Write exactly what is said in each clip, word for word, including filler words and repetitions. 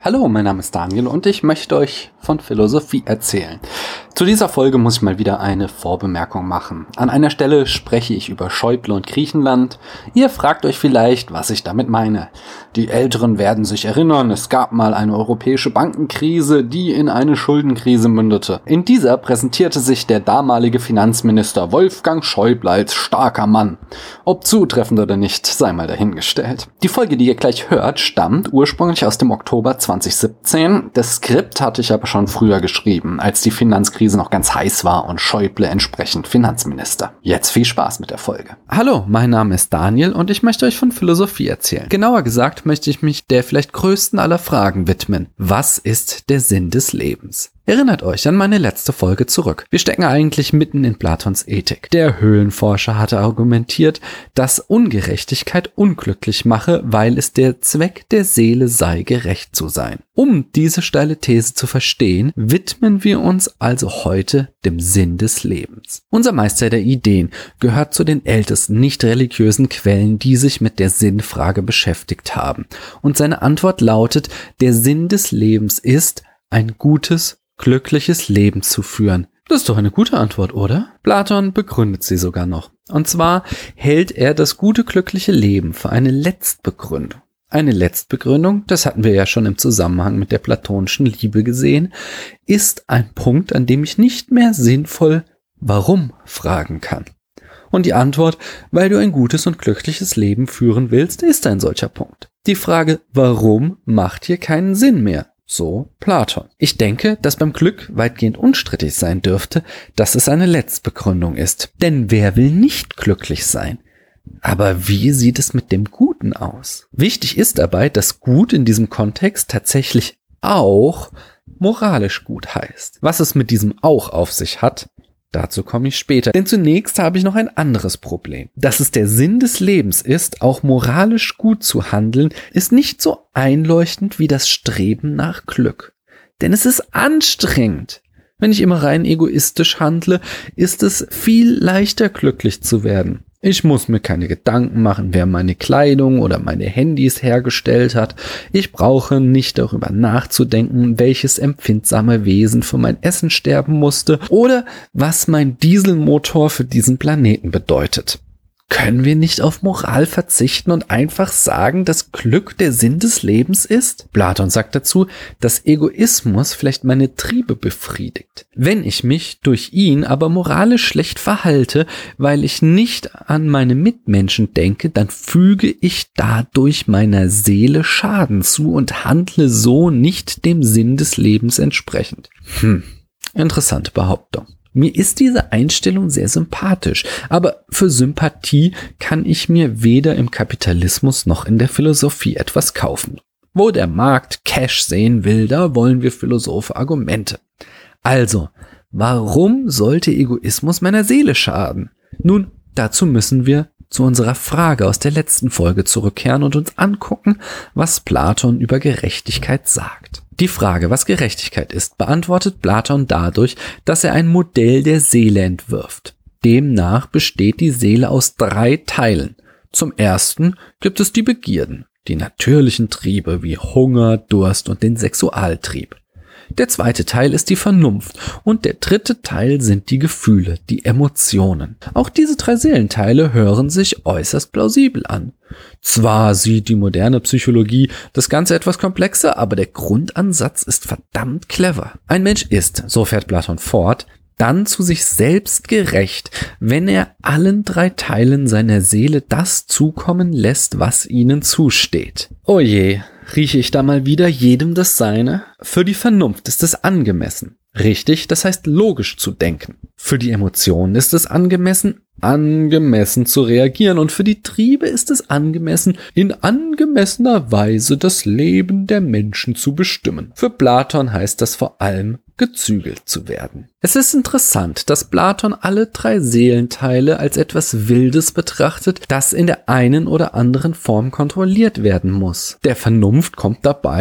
Hallo, mein Name ist Daniel und ich möchte euch von Philosophie erzählen. Zu dieser Folge muss ich mal wieder eine Vorbemerkung machen. An einer Stelle spreche ich über Schäuble und Griechenland. Ihr fragt euch vielleicht, was ich damit meine. Die Älteren werden sich erinnern, es gab mal eine europäische Bankenkrise, die in eine Schuldenkrise mündete. In dieser präsentierte sich der damalige Finanzminister Wolfgang Schäuble als starker Mann. Ob zutreffend oder nicht, sei mal dahingestellt. Die Folge, die ihr gleich hört, stammt ursprünglich aus dem Oktober zwanzig siebzehn. Das Skript hatte ich aber schon früher geschrieben, als die Finanzkrise noch ganz heiß war und Schäuble entsprechend Finanzminister. Jetzt viel Spaß mit der Folge. Hallo, mein Name ist Daniel und ich möchte euch von Philosophie erzählen. Genauer gesagt möchte ich mich der vielleicht größten aller Fragen widmen. Was ist der Sinn des Lebens? Erinnert euch an meine letzte Folge zurück. Wir stecken eigentlich mitten in Platons Ethik. Der Höhlenforscher hatte argumentiert, dass Ungerechtigkeit unglücklich mache, weil es der Zweck der Seele sei, gerecht zu sein. Um diese steile These zu verstehen, widmen wir uns also heute dem Sinn des Lebens. Unser Meister der Ideen gehört zu den ältesten nicht religiösen Quellen, die sich mit der Sinnfrage beschäftigt haben. Und seine Antwort lautet, der Sinn des Lebens ist, ein gutes, glückliches Leben zu führen. Das ist doch eine gute Antwort, oder? Platon begründet sie sogar noch. Und zwar hält er das gute, glückliche Leben für eine Letztbegründung. Eine Letztbegründung, das hatten wir ja schon im Zusammenhang mit der platonischen Liebe gesehen, ist ein Punkt, an dem ich nicht mehr sinnvoll warum fragen kann. Und die Antwort, weil du ein gutes und glückliches Leben führen willst, ist ein solcher Punkt. Die Frage, warum, macht hier keinen Sinn mehr. So Platon. Ich denke, dass beim Glück weitgehend unstrittig sein dürfte, dass es eine Letztbegründung ist. Denn wer will nicht glücklich sein? Aber wie sieht es mit dem Guten aus? Wichtig ist dabei, dass Gut in diesem Kontext tatsächlich auch moralisch gut heißt. Was es mit diesem auch auf sich hat, dazu komme ich später. Denn zunächst habe ich noch ein anderes Problem. Dass es der Sinn des Lebens ist, auch moralisch gut zu handeln, ist nicht so einleuchtend wie das Streben nach Glück. Denn es ist anstrengend. Wenn ich immer rein egoistisch handle, ist es viel leichter glücklich zu werden. Ich muss mir keine Gedanken machen, wer meine Kleidung oder meine Handys hergestellt hat. Ich brauche nicht darüber nachzudenken, welches empfindsame Wesen für mein Essen sterben musste oder was mein Dieselmotor für diesen Planeten bedeutet. Können wir nicht auf Moral verzichten und einfach sagen, dass Glück der Sinn des Lebens ist? Platon sagt dazu, dass Egoismus vielleicht meine Triebe befriedigt. Wenn ich mich durch ihn aber moralisch schlecht verhalte, weil ich nicht an meine Mitmenschen denke, dann füge ich dadurch meiner Seele Schaden zu und handle so nicht dem Sinn des Lebens entsprechend. Hm, interessante Behauptung. Mir ist diese Einstellung sehr sympathisch, aber für Sympathie kann ich mir weder im Kapitalismus noch in der Philosophie etwas kaufen. Wo der Markt Cash sehen will, da wollen wir Philosophen Argumente. Also, warum sollte Egoismus meiner Seele schaden? Nun, dazu müssen wir zu unserer Frage aus der letzten Folge zurückkehren und uns angucken, was Platon über Gerechtigkeit sagt. Die Frage, was Gerechtigkeit ist, beantwortet Platon dadurch, dass er ein Modell der Seele entwirft. Demnach besteht die Seele aus drei Teilen. Zum ersten gibt es die Begierden, die natürlichen Triebe wie Hunger, Durst und den Sexualtrieb. Der zweite Teil ist die Vernunft und der dritte Teil sind die Gefühle, die Emotionen. Auch diese drei Seelenteile hören sich äußerst plausibel an. Zwar sieht die moderne Psychologie das Ganze etwas komplexer, aber der Grundansatz ist verdammt clever. Ein Mensch ist, so fährt Platon fort, dann zu sich selbst gerecht, wenn er allen drei Teilen seiner Seele das zukommen lässt, was ihnen zusteht. Oh je, rieche ich da mal wieder jedem das Seine? Für die Vernunft ist es angemessen. Richtig, das heißt logisch zu denken. Für die Emotionen ist es angemessen, angemessen zu reagieren und für die Triebe ist es angemessen, in angemessener Weise das Leben der Menschen zu bestimmen. Für Platon heißt das vor allem, gezügelt zu werden. Es ist interessant, dass Platon alle drei Seelenteile als etwas Wildes betrachtet, das in der einen oder anderen Form kontrolliert werden muss. Der Vernunft kommt dabei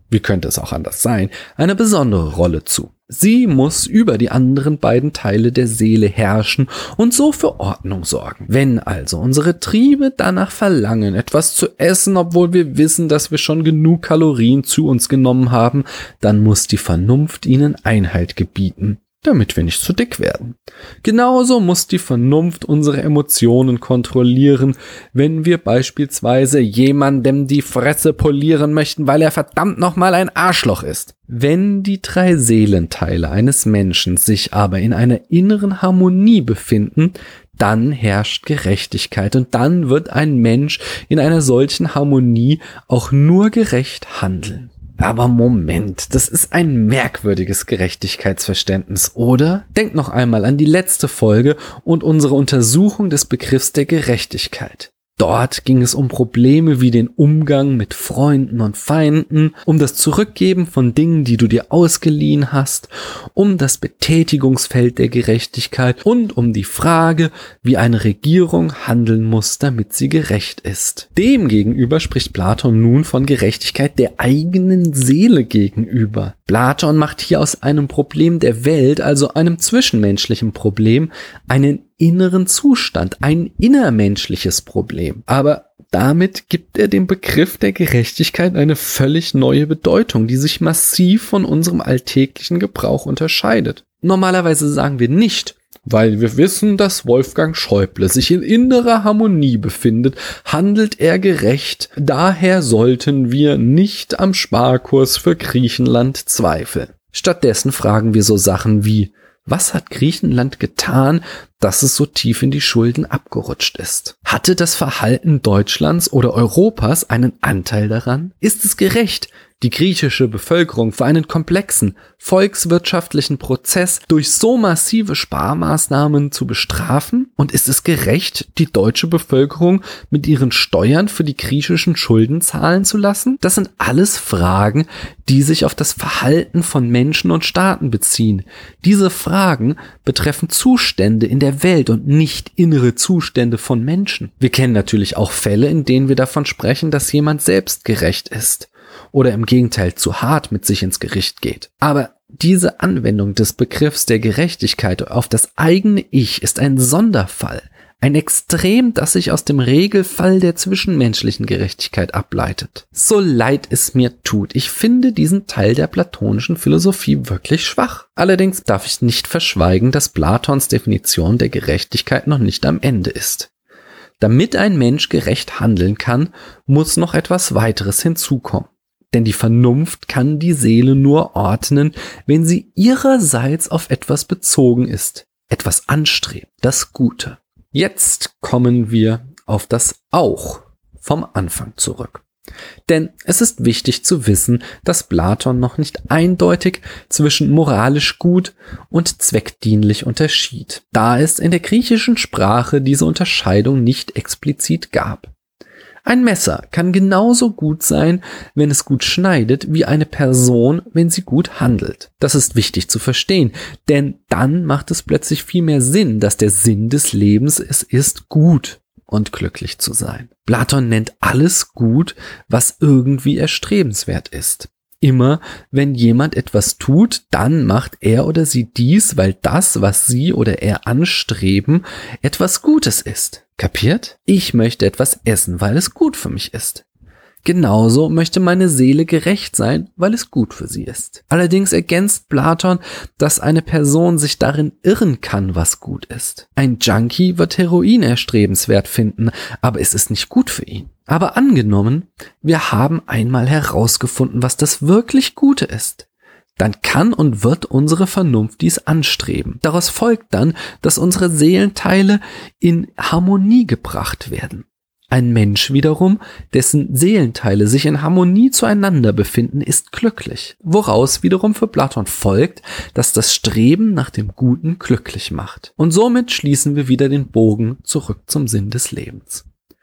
wie könnte es auch anders sein, eine besondere Rolle zu. Sie muss über die anderen beiden Teile der Seele herrschen und so für Ordnung sorgen. Wenn also unsere Triebe danach verlangen, etwas zu essen, obwohl wir wissen, dass wir schon genug Kalorien zu uns genommen haben, dann muss die Vernunft ihnen Einhalt gebieten, damit wir nicht zu dick werden. Genauso muss die Vernunft unsere Emotionen kontrollieren, wenn wir beispielsweise jemandem die Fresse polieren möchten, weil er verdammt nochmal ein Arschloch ist. Wenn die drei Seelenteile eines Menschen sich aber in einer inneren Harmonie befinden, dann herrscht Gerechtigkeit und dann wird ein Mensch in einer solchen Harmonie auch nur gerecht handeln. Aber Moment, das ist ein merkwürdiges Gerechtigkeitsverständnis, oder? Denkt noch einmal an die letzte Folge und unsere Untersuchung des Begriffs der Gerechtigkeit. Dort ging es um Probleme wie den Umgang mit Freunden und Feinden, um das Zurückgeben von Dingen, die du dir ausgeliehen hast, um das Betätigungsfeld der Gerechtigkeit und um die Frage, wie eine Regierung handeln muss, damit sie gerecht ist. Demgegenüber spricht Platon nun von Gerechtigkeit der eigenen Seele gegenüber. Platon macht hier aus einem Problem der Welt, also einem zwischenmenschlichen Problem, einen inneren Zustand, ein innermenschliches Problem. Aber damit gibt er dem Begriff der Gerechtigkeit eine völlig neue Bedeutung, die sich massiv von unserem alltäglichen Gebrauch unterscheidet. Normalerweise sagen wir nicht, weil wir wissen, dass Wolfgang Schäuble sich in innerer Harmonie befindet, handelt er gerecht, daher sollten wir nicht am Sparkurs für Griechenland zweifeln. Stattdessen fragen wir so Sachen wie: Was hat Griechenland getan, dass es so tief in die Schulden abgerutscht ist? Hatte das Verhalten Deutschlands oder Europas einen Anteil daran? Ist es gerecht, die griechische Bevölkerung für einen komplexen volkswirtschaftlichen Prozess durch so massive Sparmaßnahmen zu bestrafen? Und ist es gerecht, die deutsche Bevölkerung mit ihren Steuern für die griechischen Schulden zahlen zu lassen? Das sind alles Fragen, die sich auf das Verhalten von Menschen und Staaten beziehen. Diese Fragen betreffen Zustände in der Welt und nicht innere Zustände von Menschen. Wir kennen natürlich auch Fälle, in denen wir davon sprechen, dass jemand selbst gerecht ist oder im Gegenteil zu hart mit sich ins Gericht geht. Aber diese Anwendung des Begriffs der Gerechtigkeit auf das eigene Ich ist ein Sonderfall, ein Extrem, das sich aus dem Regelfall der zwischenmenschlichen Gerechtigkeit ableitet. So leid es mir tut, ich finde diesen Teil der platonischen Philosophie wirklich schwach. Allerdings darf ich nicht verschweigen, dass Platons Definition der Gerechtigkeit noch nicht am Ende ist. Damit ein Mensch gerecht handeln kann, muss noch etwas weiteres hinzukommen. Denn die Vernunft kann die Seele nur ordnen, wenn sie ihrerseits auf etwas bezogen ist, etwas anstrebt, das Gute. Jetzt kommen wir auf das Auch vom Anfang zurück. Denn es ist wichtig zu wissen, dass Platon noch nicht eindeutig zwischen moralisch gut und zweckdienlich unterschied, da es in der griechischen Sprache diese Unterscheidung nicht explizit gab. Ein Messer kann genauso gut sein, wenn es gut schneidet, wie eine Person, wenn sie gut handelt. Das ist wichtig zu verstehen, denn dann macht es plötzlich viel mehr Sinn, dass der Sinn des Lebens es ist, gut und glücklich zu sein. Platon nennt alles gut, was irgendwie erstrebenswert ist. Immer, wenn jemand etwas tut, dann macht er oder sie dies, weil das, was sie oder er anstreben, etwas Gutes ist. Kapiert? Ich möchte etwas essen, weil es gut für mich ist. Genauso möchte meine Seele gerecht sein, weil es gut für sie ist. Allerdings ergänzt Platon, dass eine Person sich darin irren kann, was gut ist. Ein Junkie wird Heroin erstrebenswert finden, aber es ist nicht gut für ihn. Aber angenommen, wir haben einmal herausgefunden, was das wirklich Gute ist. Dann kann und wird unsere Vernunft dies anstreben. Daraus folgt dann, dass unsere Seelenteile in Harmonie gebracht werden. Ein Mensch wiederum, dessen Seelenteile sich in Harmonie zueinander befinden, ist glücklich. Woraus wiederum für Platon folgt, dass das Streben nach dem Guten glücklich macht. Und somit schließen wir wieder den Bogen zurück zum Sinn des Lebens.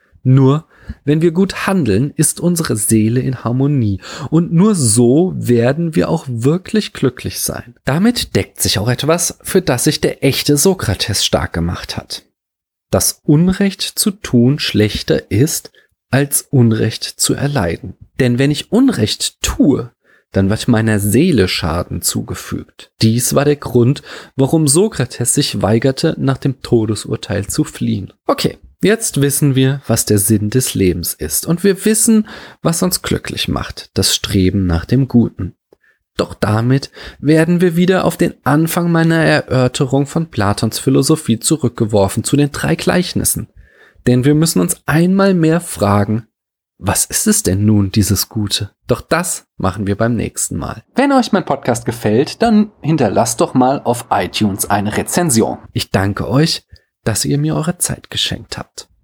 Nur wenn wir gut handeln, ist unsere Seele in Harmonie und nur so werden wir auch wirklich glücklich sein. Damit deckt sich auch etwas, für das sich der echte Sokrates stark gemacht hat. Dass Unrecht zu tun schlechter ist, als Unrecht zu erleiden. Denn wenn ich Unrecht tue, dann wird meiner Seele Schaden zugefügt. Dies war der Grund, warum Sokrates sich weigerte, nach dem Todesurteil zu fliehen. Okay, jetzt wissen wir, was der Sinn des Lebens ist, und wir wissen, was uns glücklich macht, das Streben nach dem Guten. Doch damit werden wir wieder auf den Anfang meiner Erörterung von Platons Philosophie zurückgeworfen, zu den drei Gleichnissen. Denn wir müssen uns einmal mehr fragen, was ist es denn nun, dieses Gute? Doch das machen wir beim nächsten Mal. Wenn euch mein Podcast gefällt, dann hinterlasst doch mal auf iTunes eine Rezension. Ich danke euch, dass ihr mir eure Zeit geschenkt habt.